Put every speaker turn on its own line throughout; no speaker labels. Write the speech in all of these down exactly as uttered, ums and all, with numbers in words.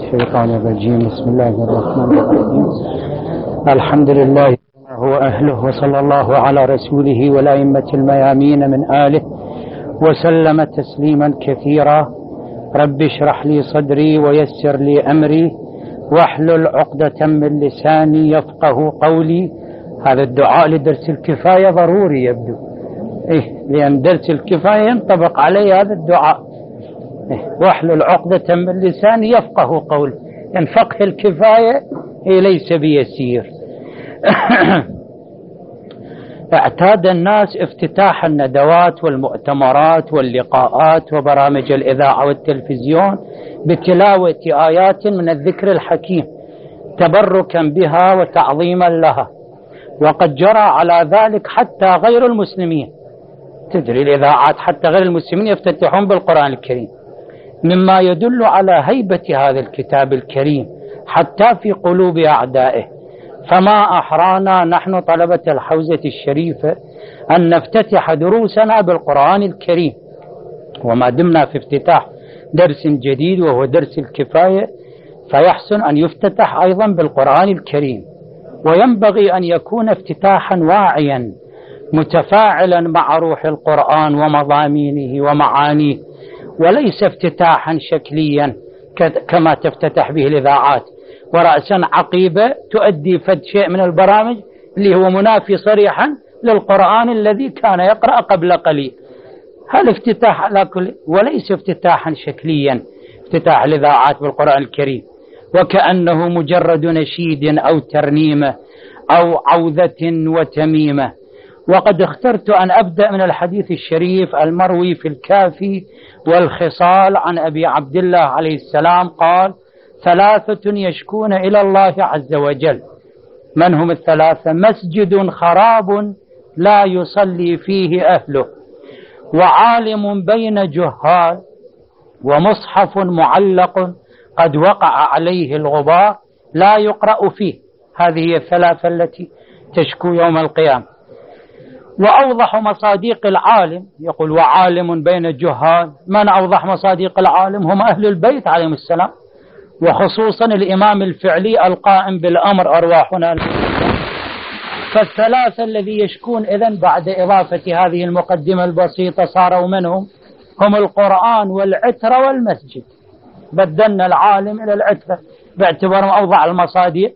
الشيطان الرجيم. بسم الله الرحمن الرحيم. الحمد لله هو أهله، وصلى الله على رسوله والأئمة الميامين من آله وسلم تسليما كثيرا. رب اشرح لي صدري ويسر لي أمري واحلل عقدة من لساني يفقه قولي. هذا الدعاء لدرس الكفاية ضروري يبدو، إيه لأن درس الكفاية ينطبق عليه هذا الدعاء. إيه واحلل عقدة من لساني يفقه قولي، يعني فقه الكفاية إيه ليس بيسير. اعتاد الناس افتتاح الندوات والمؤتمرات واللقاءات وبرامج الإذاعة والتلفزيون بتلاوة آيات من الذكر الحكيم تبركا بها وتعظيما لها، وقد جرى على ذلك حتى غير المسلمين. تدري الإذاعات حتى غير المسلمين يفتتحون بالقرآن الكريم، مما يدل على هيبة هذا الكتاب الكريم حتى في قلوب أعدائه. فما أحرانا نحن طلبة الحوزة الشريفة أن نفتتح دروسنا بالقرآن الكريم، وما دمنا في افتتاح درس جديد وهو درس الكفاية فيحسن أن يفتتح أيضا بالقرآن الكريم، وينبغي أن يكون افتتاحا واعيا متفاعلا مع روح القرآن ومضامينه ومعانيه، وليس افتتاحا شكليا كما تفتتح به الإذاعات ورأسا عقيبة تؤدي فد شيء من البرامج اللي هو منافي صريحا للقرآن الذي كان يقرأ قبل قليل. هل افتتاح على كل، وليس افتتاحا شكليا افتتاح الإذاعات بالقرآن الكريم وكأنه مجرد نشيد أو ترنيمة أو عوذة وتميمة. وقد اخترت أن أبدأ من الحديث الشريف المروي في الكافي والخصال عن أبي عبد الله عليه السلام قال: ثلاثة يشكون إلى الله عز وجل. من هم الثلاثة؟ مسجد خراب لا يصلي فيه أهله، وعالم بين جهال، ومصحف معلق قد وقع عليه الغبار لا يقرأ فيه. هذه هي الثلاثة التي تشكو يوم القيامة. وأوضح مصاديق العالم، يقول وعالم بين جهال، من أوضح مصاديق العالم؟ هم أهل البيت عليهم السلام، وخصوصا الإمام الفعلي القائم بالأمر أرواحنا. فالثلاثة الذي يشكون إذن بعد إضافة هذه المقدمة البسيطة صاروا منهم؟ هم القرآن والعترة والمسجد. بدلنا العالم إلى العترة باعتبارهم أوضع المصاديق.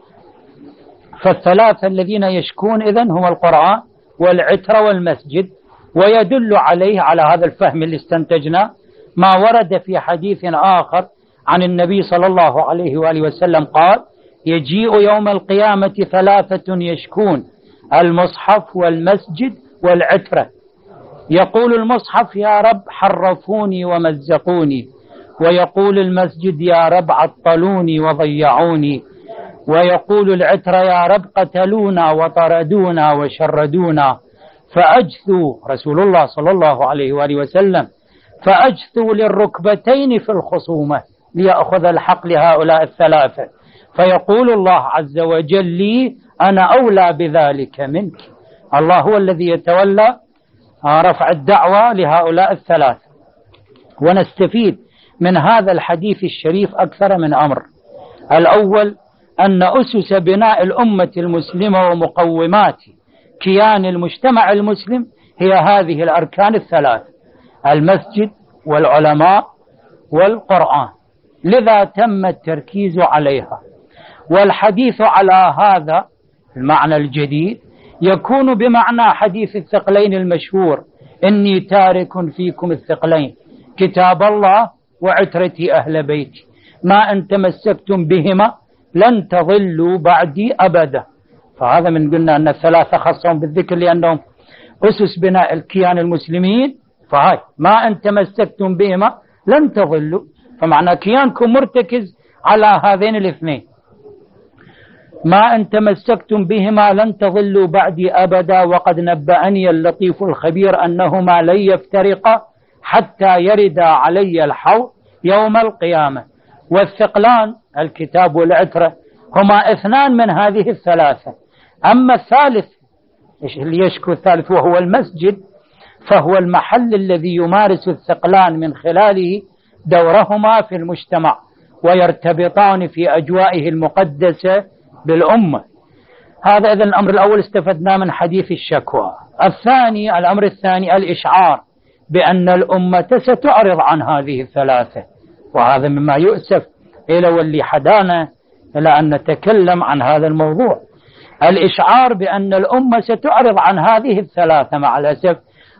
فالثلاثة الذين يشكون إذن هم القرآن والعترة والمسجد. ويدل عليه على هذا الفهم اللي استنتجنا ما ورد في حديث آخر عن النبي صلى الله عليه وآله وسلم قال: يجيء يوم القيامة ثلاثة يشكون: المصحف والمسجد والعترة. يقول المصحف: يا رب حرفوني ومزقوني، ويقول المسجد: يا رب عطلوني وضيعوني، ويقول العترة: يا رب قتلونا وطردونا وشردونا. فأجثوا رسول الله صلى الله عليه وآله وسلم فأجثوا للركبتين في الخصومة ليأخذ الحق لهؤلاء الثلاثة، فيقول الله عز وجل لي: أنا أولى بذلك منك. الله هو الذي يتولى رفع الدعوة لهؤلاء الثلاثة. ونستفيد من هذا الحديث الشريف أكثر من أمر. الأول أن أسس بناء الأمة المسلمة ومقومات كيان المجتمع المسلم هي هذه الأركان الثلاث: المسجد والعلماء والقرآن، لذا تم التركيز عليها. والحديث على هذا المعنى الجديد يكون بمعنى حديث الثقلين المشهور: إني تارك فيكم الثقلين، كتاب الله وعترتي أهل بيتي، ما أن تمسكتم بهما لن تضلوا بعدي أبدا. فهذا من قلنا أن الثلاثة خصهم بالذكر لأنهم أسس بناء الكيان المسلمين، فهاي ما أن تمسكتم بهما لن تضلوا، فمعنى كيانكم مرتكز على هذين الاثنين: ما أن تمسكتم بهما لن تضلوا بعدي أبدا، وقد نبأني اللطيف الخبير أنهما لن يفترقا حتى يرد علي الحوض يوم القيامة. والثقلان الكتاب والعترة هما اثنان من هذه الثلاثة. أما الثالث اللي يشكو الثالث وهو المسجد، فهو المحل الذي يمارس الثقلان من خلاله دورهما في المجتمع ويرتبطان في أجوائه المقدسة بالأمة. هذا إذن الأمر الأول استفدنا من حديث الشكوى. الثاني، الأمر الثاني الإشعار بأن الأمة ستعرض عن هذه الثلاثة، وهذا مما يؤسف إلى واللي حدانا إلى أن نتكلم عن هذا الموضوع. الإشعار بأن الأمة ستعرض عن هذه الثلاثة مع الأسف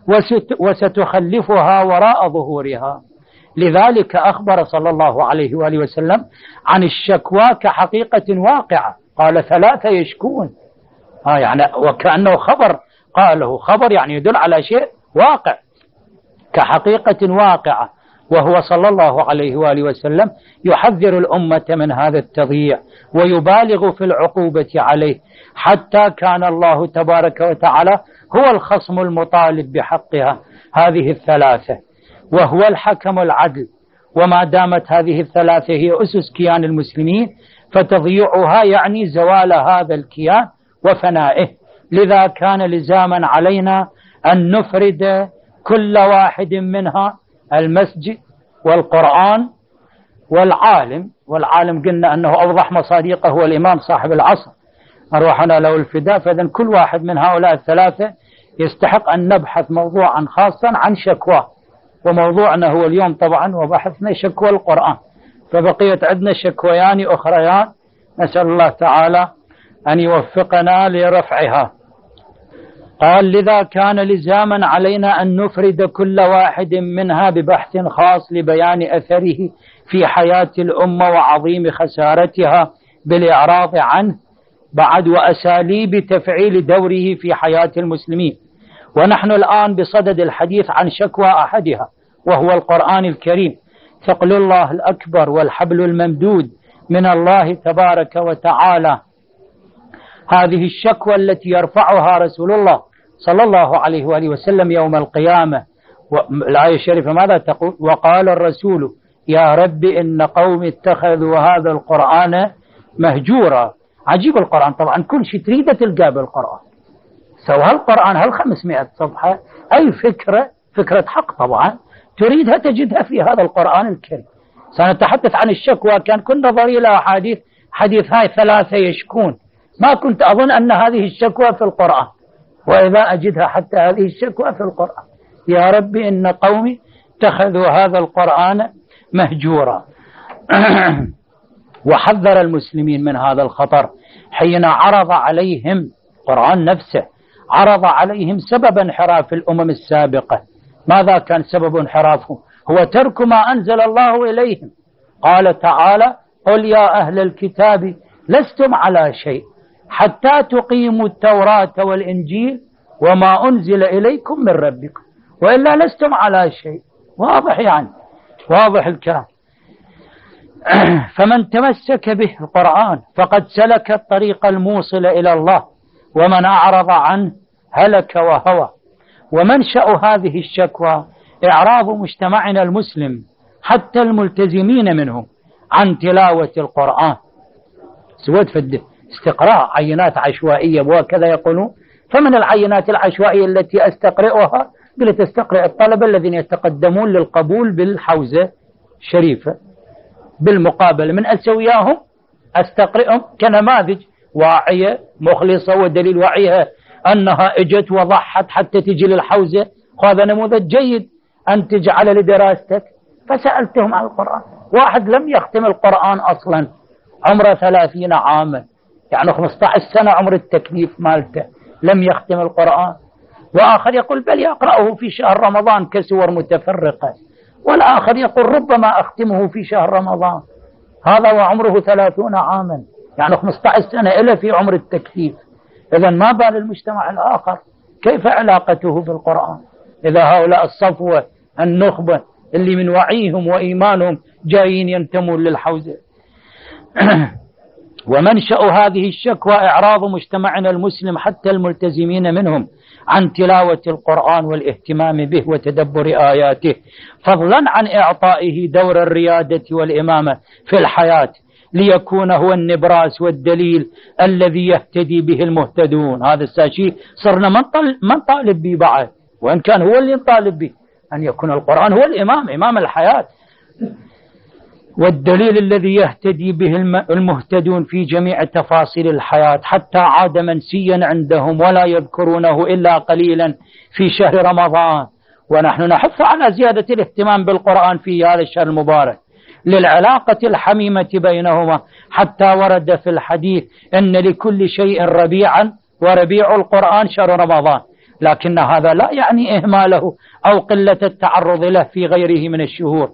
وستخلفها وراء ظهورها. لذلك أخبر صلى الله عليه وآله وسلم عن الشكوى كحقيقة واقعة، قال ثلاثة يشكون، ها يعني وكأنه خبر، قاله خبر يعني يدل على شيء واقع كحقيقة واقعة، وهو صلى الله عليه وآله وسلم يحذر الأمة من هذا التضييع ويبالغ في العقوبة عليه، حتى كان الله تبارك وتعالى هو الخصم المطالب بحقها هذه الثلاثة، وهو الحكم العدل. وما دامت هذه الثلاثة هي أسس كيان المسلمين فتضييعها يعني زوال هذا الكيان وفنائه. لذا كان لزاما علينا أن نفرد كل واحد منها، المسجد والقرآن والعالم. والعالم قلنا أنه أوضح مصادقه هو الإمام صاحب العصر أرواحنا له الفداء. فإذن كل واحد من هؤلاء الثلاثة يستحق أن نبحث موضوعا خاصا عن شكواه، وموضوعنا هو اليوم طبعا وبحثنا شكوى القرآن، فبقيت عندنا شكويان أخريان نسأل الله تعالى أن يوفقنا لرفعها. قال: لذا كان لزاما علينا أن نفرد كل واحد منها ببحث خاص لبيان أثره في حياة الأمة وعظيم خسارتها بالإعراض عنه بعد، وأساليب تفعيل دوره في حياة المسلمين. ونحن الآن بصدد الحديث عن شكوى أحدها وهو القرآن الكريم، ثقل الله الأكبر والحبل الممدود من الله تبارك وتعالى. هذه الشكوى التي يرفعها رسول الله صلى الله عليه وآله وسلم يوم القيامة. الآية الشريفة ماذا تقول؟ وقال الرسول يا رب إن قوم اتخذوا هذا القرآن مهجورا. عجيب القرآن، طبعا كل شيء تريده تلقاه بالقرآن، سواء القرآن هل خمسمائة صفحة، أي فكرة فكرة حق طبعا تريدها تجدها في هذا القرآن الكريم. سنتحدث عن الشكوى، كان كل نظري لها حديث حديث هاي ثلاثة يشكون، ما كنت أظن أن هذه الشكوى في القرآن، وإذا أجدها حتى هذه الشكوى في القرآن. يا رب إن قومي اتخذوا هذا القرآن مهجورا. وحذر المسلمين من هذا الخطر حين عرض عليهم القرآن نفسه، عرض عليهم سبب انحراف الأمم السابقة. ماذا كان سبب انحرافهم؟ هو ترك ما أنزل الله إليهم. قال تعالى: قل يا أهل الكتاب لستم على شيء حتى تقيموا التوراة والإنجيل وما أنزل إليكم من ربكم وإلا لستم على شيء. واضح يعني، واضح الكلام. فمن تمسك به القرآن فقد سلك الطريق الموصل إلى الله، ومن أعرض عنه هلك وهوى. ومنشأ هذه الشكوى إعراض مجتمعنا المسلم حتى الملتزمين منه عن تلاوة القرآن. سواد في استقراء عينات عشوائية وكذا يقولون. فمن العينات العشوائية التي أستقرئها قلت أستقرئ الطلبة الذين يتقدمون للقبول بالحوزة الشريفة، بالمقابل من أسوياهم أستقرئهم كنماذج واعية مخلصة، ودليل وعيها أنها اجت وضحت حتى تجي للحوزة، هذا نموذج جيد أن تجعل لدراستك. فسألتهم عن القرآن، واحد لم يختم القرآن أصلا عمره ثلاثين عاما، يعني خمسة عشر سنة عمر التكليف مالته، لم يختم القرآن. وآخر يقول بل يقرأه في شهر رمضان كسور متفرقة، والآخر يقول ربما أختمه في شهر رمضان، هذا وعمره ثلاثون عاما، يعني خمسة عشر سنة إلى في عمر التكليف. إذا ما بال المجتمع الآخر كيف علاقته بالقرآن إذا هؤلاء الصفوة النخبة اللي من وعيهم وإيمانهم جايين ينتمون للحوزة. ومنشأ هذه الشكوى إعراض مجتمعنا المسلم حتى الملتزمين منهم عن تلاوة القرآن والاهتمام به وتدبر آياته، فضلا عن إعطائه دور الريادة والإمامة في الحياة ليكون هو النبراس والدليل الذي يهتدي به المهتدون. هذا الشيء صرنا من طالب به بعد، وإن كان هو اللي نطالب به أن يكون القرآن هو الإمام، إمام الحياة. والدليل الذي يهتدي به المهتدون في جميع تفاصيل الحياة حتى عاد منسيا عندهم ولا يذكرونه إلا قليلا في شهر رمضان. ونحن نحث على زيادة الاهتمام بالقرآن في هذا الشهر المبارك للعلاقة الحميمة بينهما، حتى ورد في الحديث أن لكل شيء ربيعا وربيع القرآن شهر رمضان، لكن هذا لا يعني إهماله أو قلة التعرض له في غيره من الشهور.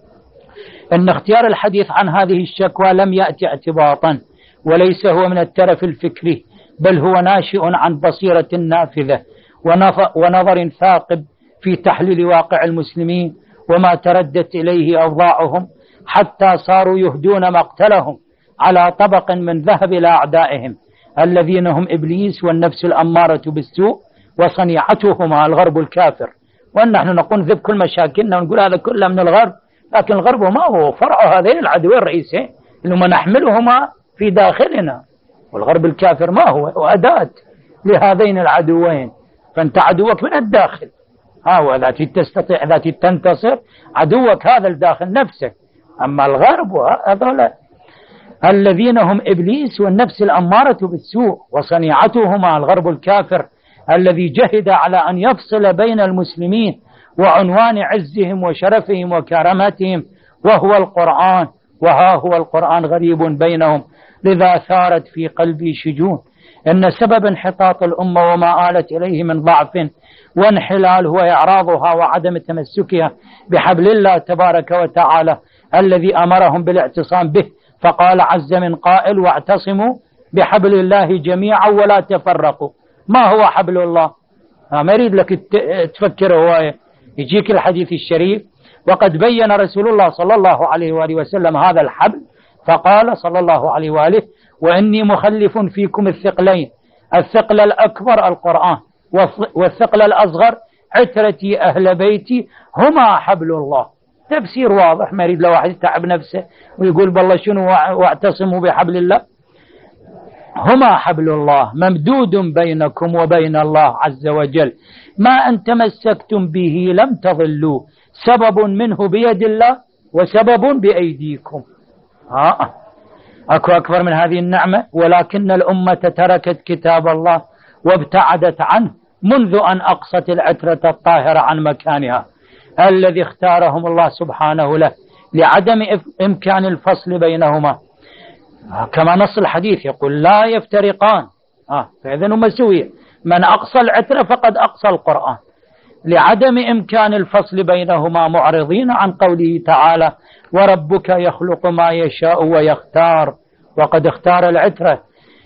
أن اختيار الحديث عن هذه الشكوى لم يأتي اعتباطا، وليس هو من الترف الفكري، بل هو ناشئ عن بصيرة نافذة ونظر ثاقب في تحليل واقع المسلمين وما تردت إليه أوضاعهم، حتى صاروا يهدون مقتلهم على طبق من ذهب إلى أعدائهم الذين هم إبليس والنفس الأمارة بالسوء وصنيعتهما الغرب الكافر. ونحن نقول ذب كل مشاكلنا ونقول هذا كله من الغرب، لكن الغرب ما هو فرع هذين العدوين الرئيسيين اللي ما نحملهما في داخلنا، والغرب الكافر ما هو وأداة لهذين العدوين. فأنت عدوك من الداخل، ها هو ذاتي تستطيع ذاتي تنتصر، عدوك هذا الداخل نفسك. أما الغرب هذول الذين هم إبليس والنفس الأمارة بالسوء وصنيعتهما الغرب الكافر الذي جهد على أن يفصل بين المسلمين وعنوان عزهم وشرفهم وكرامتهم وهو القرآن، وها هو القرآن غريب بينهم. لذا ثارت في قلبي شجون أن سبب انحطاط الأمة وما آلت إليه من ضعف وانحلال هو إعراضها وعدم تمسكها بحبل الله تبارك وتعالى الذي أمرهم بالاعتصام به، فقال عز من قائل واعتصموا بحبل الله جميعا ولا تفرقوا. ما هو حبل الله؟ ما يريد لك تفكر هواية، يجيك الحديث الشريف وقد بين رسول الله صلى الله عليه وآله وسلم هذا الحبل، فقال صلى الله عليه وآله وإني مخلف فيكم الثقلين، الثقل الأكبر القرآن والثقل الأصغر عترتي أهل بيتي هما حبل الله. تفسير واضح، ما يريد لو واحد يتعب نفسه ويقول بالله شنو واعتصموا بحبل الله. هما حبل الله ممدود بينكم وبين الله عز وجل، ما أن تمسكتم به لم تضلوا، سبب منه بيد الله وسبب بأيديكم. آه. أكو أكبر من هذه النعمة؟ ولكن الأمة تركت كتاب الله وابتعدت عنه منذ أن أقصت العترة الطاهرة عن مكانها الذي اختارهم الله سبحانه له لعدم إمكان الفصل بينهما، كما نص الحديث يقول لا يفترقان. آه. فإذن هم سوية، من أقصى العترة فقد أقصى القرآن، لعدم إمكان الفصل بينهما معرضين عن قوله تعالى وربك يخلق ما يشاء ويختار، وقد اختار العترة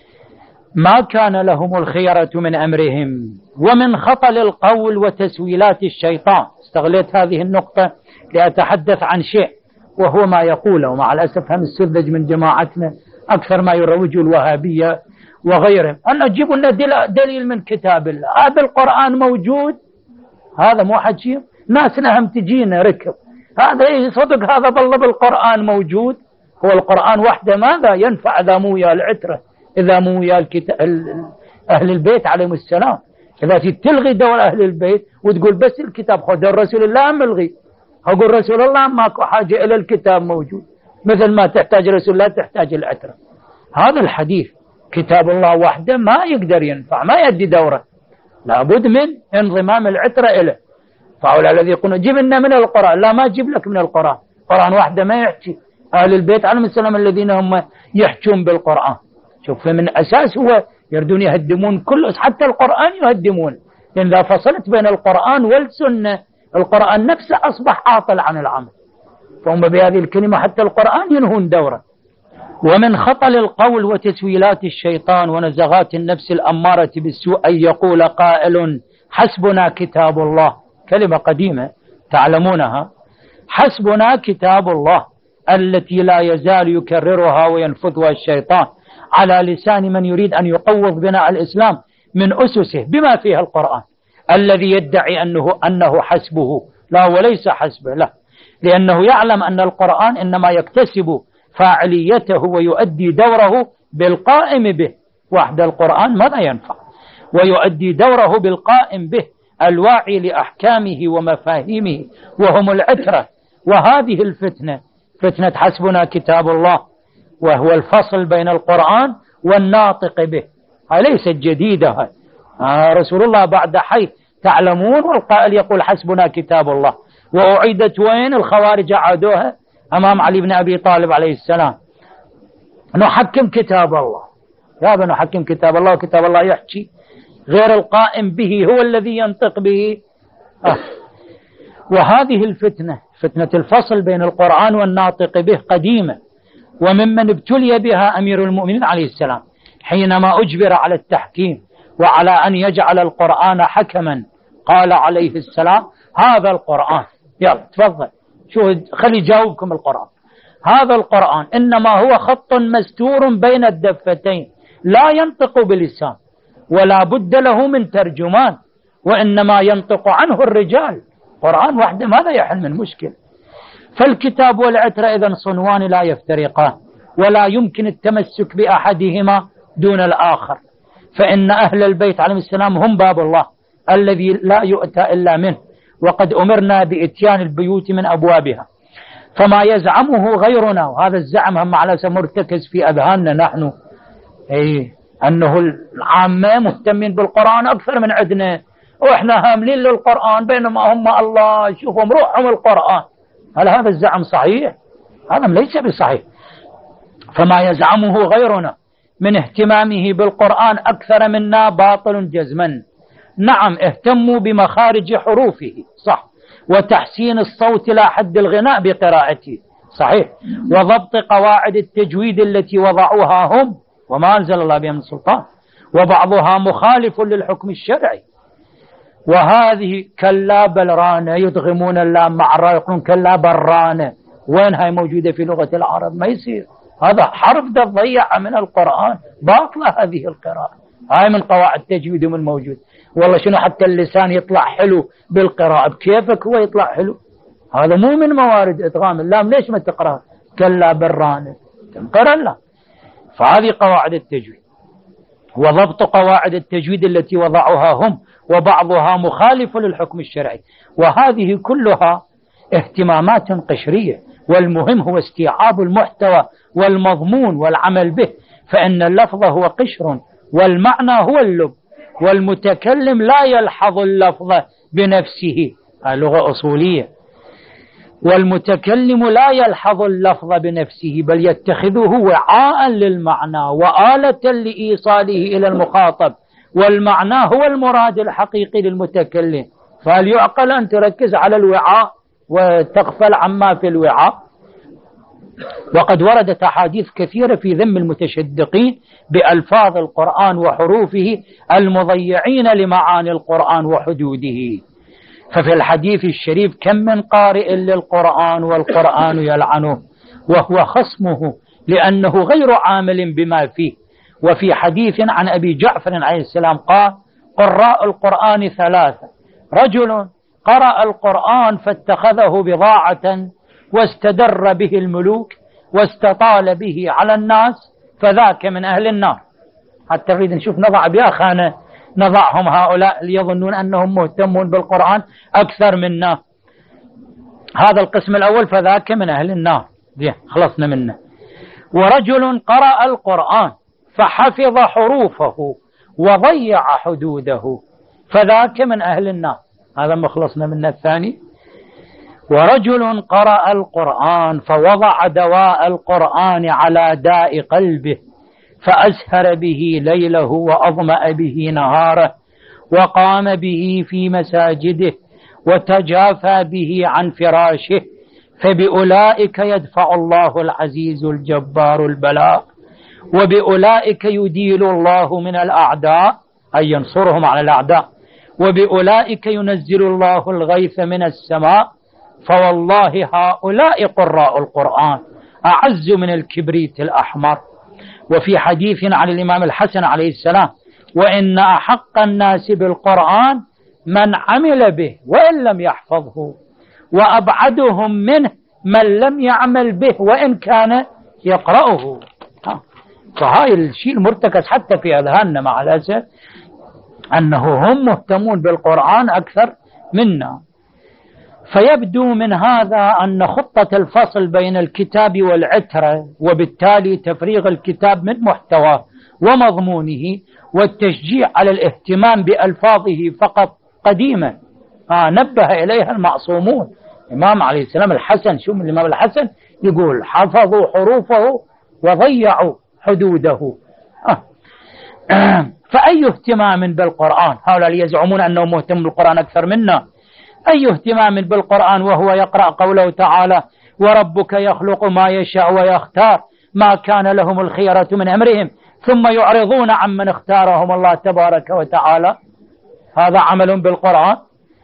ما كان لهم الخيرة من أمرهم. ومن خطل القول وتسويلات الشيطان، استغلت هذه النقطة لأتحدث عن شيء وهو ما يقوله، ومع الأسف هم السذج من جماعتنا أكثر ما يروج الوهابية وغيرهم أن تجيبوا لنا دليل من كتاب الله. هذا القرآن موجود، هذا مو حكي ناسنا هم تجينا ركب هذا إيه صدق، هذا بالله بالقرآن موجود. هو القرآن وحده ماذا ينفع إذا مو ويا العترة، إذا مو ويا الكتاب أهل البيت عليهم السلام. إذا تلغي دور أهل البيت وتقول بس الكتاب خذ رسول الله ملغي، أقول رسول الله ماكو حاجة إلى الكتاب موجود، مثل ما تحتاج رسول الله تحتاج العترة. هذا الحديث كتاب الله وحده ما يقدر ينفع، ما يدي دوره، لابد من انضمام العترة إليه. فأولى الذي يقولون جيب لنا من القرآن، لا ما جيب لك من القرآن، القرآن وحده ما يحكي. أهل البيت عليهم السلام الذين هم يحكون بالقرآن، شوف من أساس هو يردون يهدمون كل، حتى القرآن يهدمون، لأن إذا فصلت بين القرآن والسنة القرآن نفسه أصبح عاطل عن العمل، فهم بهذه الكلمة حتى القرآن ينهون دوره. ومن خطل القول وتسويلات الشيطان ونزغات النفس الأمارة بالسوء أن يقول قائل حسبنا كتاب الله، كلمة قديمة تعلمونها، حسبنا كتاب الله التي لا يزال يكررها وينفذها الشيطان على لسان من يريد أن يقوض بناء الإسلام من أسسه بما فيها القرآن، الذي يدعي أنه, أنه حسبه، لا وليس حسبه، لا، لأنه يعلم أن القرآن إنما يكتسب فاعليته ويؤدي دوره بالقائم به وحد. القرآن ماذا ينفع؟ ويؤدي دوره بالقائم به الواعي لأحكامه ومفاهيمه وهم العترة. وهذه الفتنة فتنة حسبنا كتاب الله، وهو الفصل بين القرآن والناطق به، هاي ليست جديدة. هاي آه رسول الله بعد حي تعلمون، والقائل يقول حسبنا كتاب الله، وأعيدت وين؟ الخوارج عادوها أمام علي بن أبي طالب عليه السلام، نحكم كتاب الله. يا بني نحكم كتاب الله، وكتاب الله يحكي، غير القائم به هو الذي ينطق به. آه. وهذه الفتنة، فتنة الفصل بين القرآن والناطق به، قديمة، وممن ابتلي بها أمير المؤمنين عليه السلام حينما أجبر على التحكيم وعلى أن يجعل القرآن حكما. قال عليه السلام: هذا القرآن، يلا تفضل شو خلي جاوبكم القرآن، هذا القرآن إنما هو خط مستور بين الدفتين، لا ينطق بلسان ولا بد له من ترجمان، وإنما ينطق عنه الرجال. قرآن وحده ماذا يحل من مشكل؟ فالكتاب والعترة إذن صنوان لا يفترقان، ولا يمكن التمسك بأحدهما دون الآخر، فإن أهل البيت عليهم السلام هم باب الله الذي لا يؤتى إلا منه، وقد أمرنا بإتيان البيوت من أبوابها. فما يزعمه غيرنا، وهذا الزعم هم على مرتكز في أذهاننا نحن، أي أنه العامة مهتمين بالقرآن أكثر من عندنا، وإحنا هاملين للقرآن بينما هم الله شوفهم روحهم القرآن. هل هذا الزعم صحيح؟ هذا ليس بصحيح. فما يزعمه غيرنا من اهتمامه بالقرآن أكثر منا باطل جزما. نعم اهتموا بمخارج حروفه صح، وتحسين الصوت لا حد الغناء بقراءته صحيح، وضبط قواعد التجويد التي وضعوها هم وما أنزل الله بها من سلطان، وبعضها مخالف للحكم الشرعي. وهذه كلا بل رانة، يدغمون اللام مع الراء يقولون كلا بل رانة، وين هاي موجودة في لغة العرب؟ ما يصير، هذا حرف ده ضيع من القرآن، باطلة هذه القراءة، هاي من قواعد التجويد من موجود. والله شنو حتى اللسان يطلع حلو بالقراءة، بكيفك هو يطلع حلو؟ هذا مو من موارد إدغام اللام، ليش ما تقرأ كلا بل رانة؟ تنقرأ لا. فهذه قواعد التجويد، وضبط قواعد التجويد التي وضعوها هم، وبعضها مخالف للحكم الشرعي. وهذه كلها اهتمامات قشرية، والمهم هو استيعاب المحتوى والمضمون والعمل به، فإن اللفظ هو قشر والمعنى هو اللب، والمتكلم لا يلحظ اللفظ بنفسه، لغة أصولية، والمتكلم لا يلحظ اللفظ بنفسه بل يتخذه وعاء للمعنى وآلة لإيصاله إلى المخاطب، والمعنى هو المراد الحقيقي للمتكلم. فهل يعقل أن تركز على الوعاء وتغفل عما في الوعاء؟ وقد وردت أحاديث كثيرة في ذم المتشدقين بألفاظ القرآن وحروفه المضيعين لمعاني القرآن وحدوده. ففي الحديث الشريف كم من قارئ للقرآن والقرآن يلعنه وهو خصمه لأنه غير عامل بما فيه. وفي حديث عن أبي جعفر عليه السلام قال: قراء القرآن ثلاثة: رجل قرأ القرآن فاتخذه بضاعة واستدر به الملوك واستطال به على الناس فذاك من أهل النار. حتى نريد نشوف نضع بها خانة نضعهم هؤلاء ليظنون أنهم مهتمون بالقرآن أكثر منا. هذا القسم الأول فذاك من أهل النار، دي خلصنا منه. ورجل قرأ القرآن فحفظ حروفه وضيع حدوده فذاك من أهل النار، هذا مخلصنا منه الثاني. ورجل قرأ القرآن فوضع دواء القرآن على داء قلبه فأسهر به ليله وأظمأ به نهاره وقام به في مساجده وتجافى به عن فراشه، فبأولئك يدفع الله العزيز الجبار البلاء، وبأولئك يديل الله من الأعداء أي ينصرهم على الأعداء، وبأولئك ينزل الله الغيث من السماء. فوالله هؤلاء قراء القرآن أعز من الكبريت الأحمر. وفي حديث عن الإمام الحسن عليه السلام: وإن أحق الناس بالقرآن من عمل به وإن لم يحفظه، وأبعدهم منه من لم يعمل به وإن كان يقرأه. فهاي الشيء المرتكز حتى في أذهاننا مع الأسف، أنه هم مهتمون بالقرآن أكثر منا. فيبدو من هذا أن خطة الفصل بين الكتاب والعترة وبالتالي تفريغ الكتاب من محتواه ومضمونه والتشجيع على الاهتمام بألفاظه فقط قديمة آه نبه إليها المعصومون. الإمام عليه السلام الحسن، شو من الإمام الحسن يقول حفظوا حروفه وضيعوا حدوده. آه. فأي اهتمام بالقرآن، هؤلاء يزعمون أنه مهتم بالقرآن أكثر منا، أي اهتمام بالقرآن وهو يقرأ قوله تعالى وربك يخلق ما يشاء ويختار ما كان لهم الخيرة من أمرهم ثم يعرضون عمن اختارهم الله تبارك وتعالى. هذا عمل بالقرآن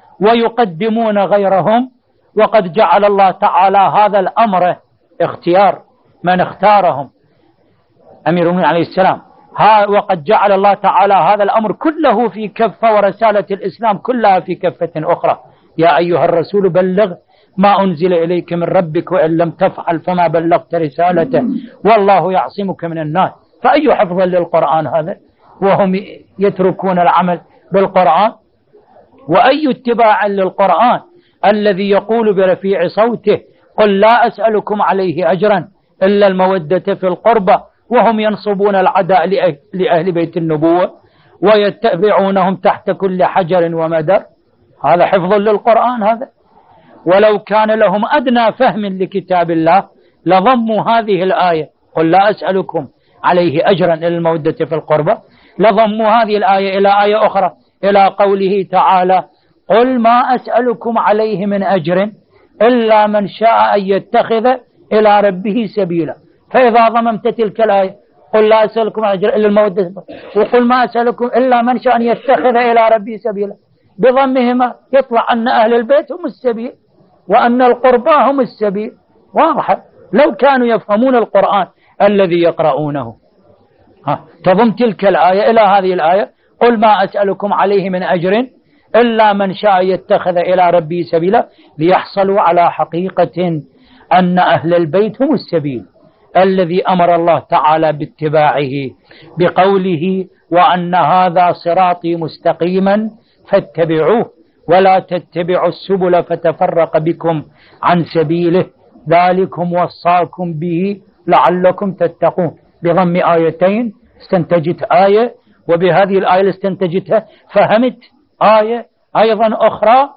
ويقدمون غيرهم، وقد جعل الله تعالى هذا الأمر اختيار من اختارهم أمير المؤمنين عليه السلام، وقد جعل الله تعالى هذا الأمر كله في كفة ورسالة الإسلام كلها في كفة أخرى. يا أيها الرسول بلغ ما أنزل إليك من ربك وإن لم تفعل فما بلغت رسالته والله يعصمك من الناس. فأي حفظ للقرآن هذا وهم يتركون العمل بالقرآن؟ وأي اتباع للقرآن الذي يقول برفيع صوته قل لا أسألكم عليه أجرا إلا المودة في القربى وهم ينصبون العداء لأهل بيت النبوة ويتبعونهم تحت كل حجر ومدر. هذا حفظ للقرآن هذا. ولو كان لهم أدنى فهم لكتاب الله لضموا هذه الآية قل لا أسألكم عليه أجرا إلا المودة في القربى، لضموا هذه الآية إلى آية أخرى إلى قوله تعالى قل ما أسألكم عليه من أجر إلا من شاء أن يتخذ إلى ربه سبيلا. فإذا ضممت تلك الآية قل لا أسألكم على أجر إلا المودة وقل ما أسألكم إلا من شاء أن يتخذ إلى ربه سبيلا، بضمهما يطلع أن أهل البيت هم السبيل وأن القربى هم السبيل. واضح لو كانوا يفهمون القرآن الذي يقرؤونه. ها تضم تلك الآية إلى هذه الآية قل ما أسألكم عليه من أجر إلا من شاء يتخذ إلى ربه سبيلا، ليحصلوا على حقيقة أن أهل البيت هم السبيل الذي أمر الله تعالى باتباعه بقوله وأن هذا صراطي مستقيما فاتبعوه ولا تتبعوا السبل فتفرق بكم عن سبيله ذلكم وصاكم به لعلكم تتقون. بضم آيتين استنتجت آية، وبهذه الآية اللي استنتجتها فهمت آية أيضا أخرى.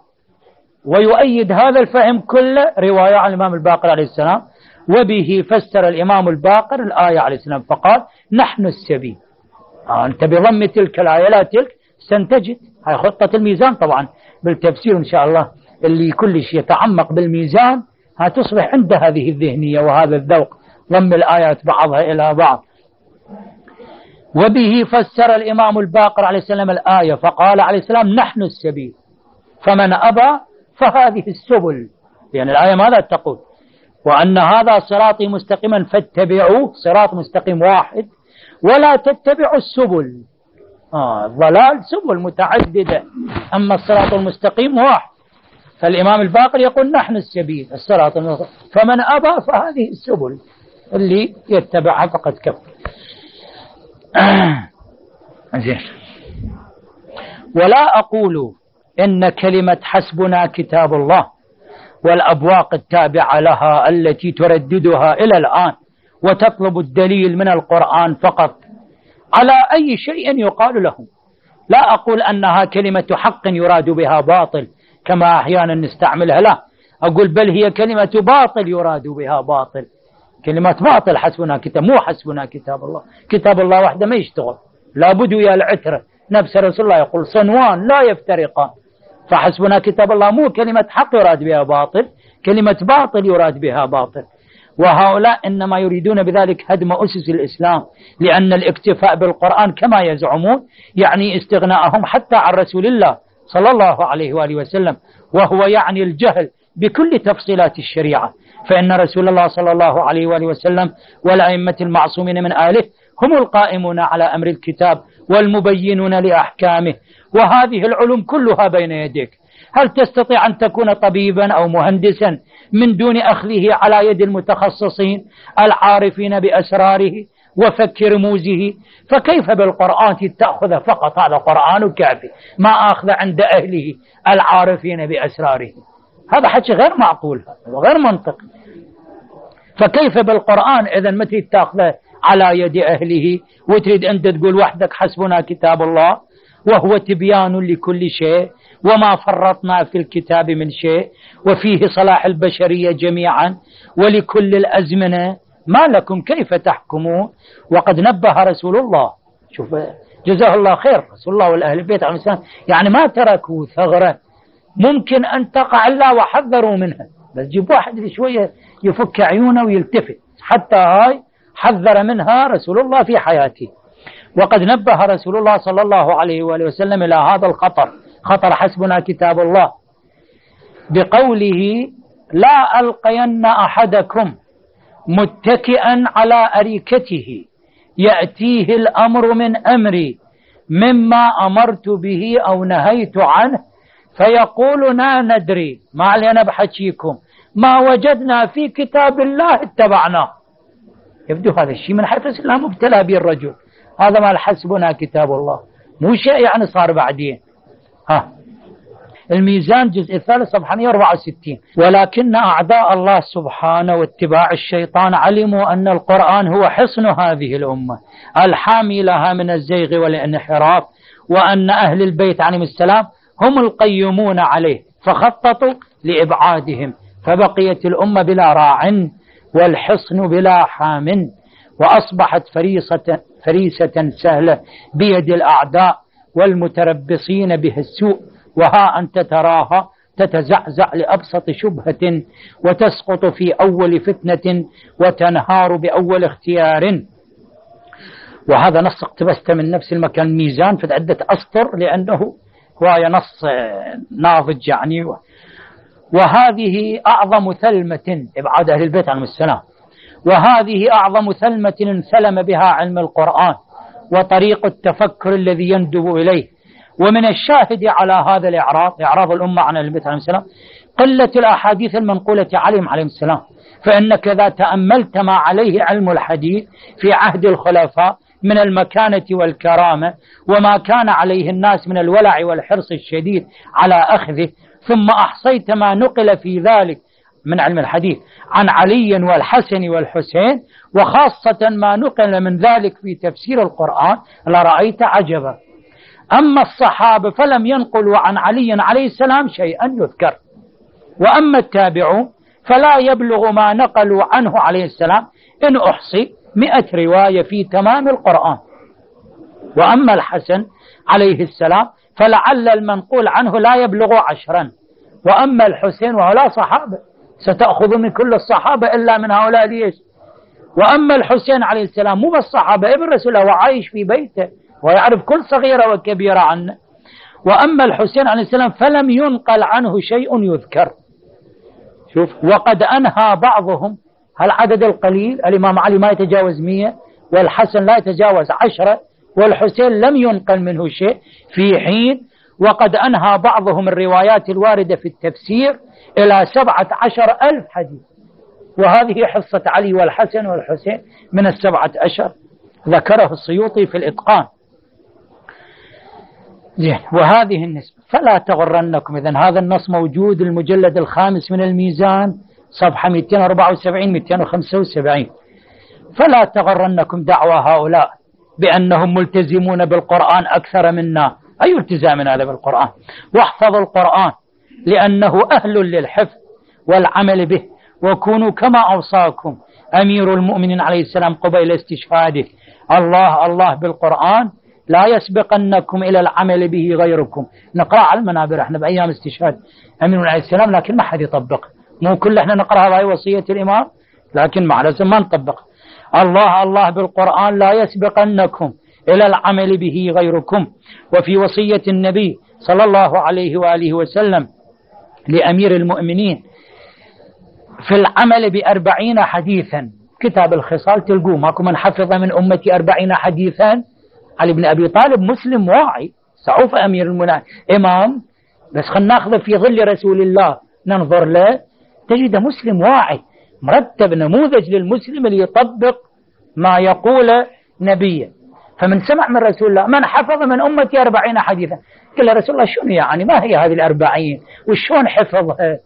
ويؤيد هذا الفهم كله رواية عن الإمام الباقر عليه السلام، وبه فسر الإمام الباقر الآية عليه السلام فقال نحن السبيل. آه أنت بضم تلك الآية لا تلك استنتجت. هاي خطة الميزان طبعا بالتفسير إن شاء الله، اللي كل شيء يتعمق بالميزان هتصبح عنده هذه الذهنية وهذا الذوق ضم الآيات بعضها إلى بعض. وبه فسر الإمام الباقر عليه السلام الآية فقال عليه السلام نحن السبيل فمن أبى فهذه السبل. يعني الآية ماذا تقول؟ وأن هذا صراطي مستقيما فاتبعوه، صراط مستقيم واحد، ولا تتبعوا السبل. آه الضلال سبل متعددة، أما الصراط المستقيم واحد. فالإمام الباقر يقول نحن السبيل الصراط المستقيم فمن أبى فهذه السبل اللي يتبعها فقد كفر. زين. ولا أقول إن كلمة حسبنا كتاب الله والأبواق التابعة لها التي ترددها إلى الآن وتطلب الدليل من القرآن فقط على أي شيء يقال له. لا أقول أنها كلمة حق يراد بها باطل كما أحيانا نستعملها، لا أقول بل هي كلمة باطل يراد بها باطل. كلمة باطل حسبنا كتاب، مو حسبنا كتاب الله. كتاب الله وحده ما يشتغل، لابد ويا العترة. نفس رسول الله يقول صنوان لا يفترقان. فحسبنا كتاب الله مو كلمة حق يراد بها باطل، كلمة باطل يراد بها باطل. وهؤلاء إنما يريدون بذلك هدم أسس الإسلام، لأن الاكتفاء بالقرآن كما يزعمون يعني استغناءهم حتى عن رسول الله صلى الله عليه وآله وسلم، وهو يعني الجهل بكل تفصيلات الشريعة. فإن رسول الله صلى الله عليه وآله وسلم والأئمة المعصومين من آله هم القائمون على أمر الكتاب والمبينون لأحكامه، وهذه العلوم كلها بين يديك. هل تستطيع أن تكون طبيبا أو مهندسا من دون أخذه على يد المتخصصين العارفين بأسراره وفك رموزه؟ فكيف بالقرآن تأخذ فقط؟ هذا قرآن كافي، ما أخذ عند أهله العارفين بأسراره. هذا حكي غير معقول وغير منطقي. فكيف بالقرآن إذا ما تريد تأخذه على يد أهله وتريد أنت تقول وحدك حسبنا كتاب الله وهو تبيان لكل شيء وما فرطنا في الكتاب من شيء وفيه صلاح البشرية جميعا ولكل الأزمنة، ما لكم كيف تحكمون؟ وقد نبه رسول الله، شوف جزاه الله خير رسول الله والأهل البيت عليه السلام، يعني ما تركوا ثغرة ممكن أن تقع إلا وحذروا منها، بس جيب واحد اللي شوية يفك عيونه ويلتفت، حتى هاي حذر منها رسول الله في حياته. وقد نبه رسول الله صلى الله عليه وآله وسلم إلى هذا الخطر، خطر حسبنا كتاب الله، بقوله لا ألقين أحدكم متكئا على أريكته يأتيه الأمر من أمري مما أمرت به أو نهيت عنه فيقول لا ندري، ما علينا بحكيكم، ما وجدنا في كتاب الله اتبعناه. يبدو هذا الشيء من حيث لا مبتلى به الرجل، هذا ما حسبنا كتاب الله، مو شيء يعني صار بعدين. ها الميزان جزء الثالث صفحة مئة وأربعة وستين. ولكن أعداء الله سبحانه واتباع الشيطان علموا أن القرآن هو حصن هذه الأمة الحامي لها من الزيغ والانحراف، وأن أهل البيت عليهم السلام هم القيمون عليه، فخططوا لإبعادهم، فبقيت الأمة بلا راع والحصن بلا حام، وأصبحت فريسة, فريسة سهلة بيد الأعداء والمتربصين به السوء. وها أنت تراها تتزعزع لأبسط شبهة وتسقط في أول فتنة وتنهار بأول اختيار. وهذا نص اقتبست من نفس المكان ميزان في عدة أسطر لأنه هو نص ناضج يعني. وهذه أعظم ثلمة إبعاد أهل البيت عليهم السلام، وهذه أعظم ثلمة انثلم بها علم القرآن وطريق التفكر الذي يندب إليه. ومن الشاهد على هذا الإعراض، إعراض الأمة عن أهل البيت عليهم السلام، قلة الأحاديث المنقولة عليهم عليهم السلام. فإنك إذا تأملت ما عليه علم الحديث في عهد الخلفاء من المكانة والكرامة، وما كان عليه الناس من الولع والحرص الشديد على أخذه، ثم أحصيت ما نقل في ذلك من علم الحديث عن علي والحسن والحسين، وخاصة ما نقل من ذلك في تفسير القرآن، لرأيت عجبا. أما الصحابة فلم ينقلوا عن علي عليه السلام شيئا يذكر، وأما التابعون فلا يبلغ ما نقلوا عنه عليه السلام إن أحصي مئة رواية في تمام القرآن. وأما الحسن عليه السلام فلعل المنقول عنه لا يبلغ عشرا. وأما الحسين وهؤلاء صحابة، ستأخذ من كل الصحابة إلا من هؤلاء ليش. وأما الحسين عليه السلام مو بالصحابة، ابن رسول الله وعايش في بيته ويعرف كل صغيرة وكبيرة عنه. وأما الحسين عليه السلام فلم ينقل عنه شيء يذكر. شوف، وقد أنهى بعضهم هالعدد القليل، الإمام علي ما يتجاوز مئة، والحسن لا يتجاوز عشرة، والحسين لم ينقل منه شيء، في حين وقد أنهى بعضهم الروايات الواردة في التفسير إلى سبعة عشر ألف حديث. وهذه حصة علي والحسن والحسين من السبعة عشر، ذكره السيوطي في الإتقان. زين، وهذه النسبة فلا تغرنكم. إذن هذا النص موجود المجلد الخامس من الميزان صفحة مئتين وأربعة وسبعين مئتين وخمسة وسبعين. فلا تغرنكم دعوى هؤلاء بأنهم ملتزمون بالقرآن أكثر منا. أي التزام هذا بالقرآن؟ واحفظوا القرآن لأنه أهل للحفظ والعمل به، وكونوا كما أوصاكم أمير المؤمنين عليه السلام قبيل استشهاده: الله الله بالقرآن لا يسبقنكم إلى العمل به غيركم. نقرأ على المنابر احنا بأيام استشهاد أمير عليه السلام، لكن ما حد يطبق. مو كل احنا نقرأ هذه وصية الإمام، لكن مع الأسف ما نطبق. الله الله بالقرآن لا يسبقنكم إلى العمل به غيركم. وفي وصية النبي صلى الله عليه وآله وسلم لأمير المؤمنين في العمل بأربعين حديثا، كتاب الخصال تلقوه، ماكو من حفظ من أمتي أربعين حديثا. علي بن أبي طالب مسلم واعي، سعوف أمير المؤمنين إمام، بس خلنا ناخذه في ظل رسول الله ننظر له، تجد مسلم واعي مرتب، نموذج للمسلم اللي يطبق ما يقول نبيه. فمن سمع من رسول الله: من حفظ من أمتي أربعين حديثا. قال رسول الله: شنو يعني؟ ما هي هذه الأربعين؟ وشون حفظها؟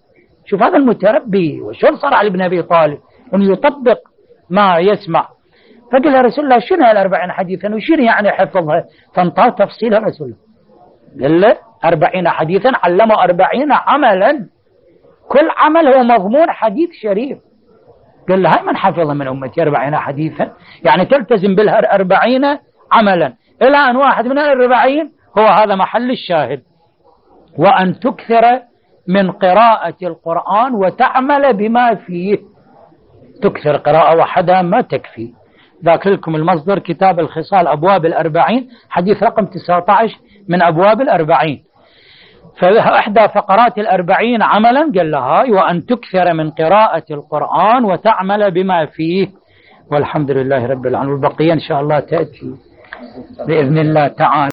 شوف هذا المتربي وشون صار علي بن أبي طالب أنه يطبق ما يسمع. فقال له رسول الله شنو الأربعين حديثا وشنو يعني حفظها؟ فانطاه تفصيلها رسول الله، قال له أربعين حديثا علمه أربعين عملا، كل عمل هو مضمون حديث شريف. قال له هاي من حفظ من أمتي أربعين حديثا، يعني تلتزم بالها أربعين عملا. إلى أن واحد من الأربعين هو هذا محل الشاهد، وأن تكثر من قراءة القرآن وتعمل بما فيه. تكثر قراءة وحدها ما تكفي. ذاكر لكم المصدر كتاب الخصال أبواب الأربعين، حديث رقم تسعة عشر من أبواب الأربعين. فإحدى فقرات الأربعين عملا قال لها وأن تكثر من قراءة القرآن وتعمل بما فيه. والحمد لله رب العالمين. والبقية إن شاء الله تأتي بإذن الله تعالى.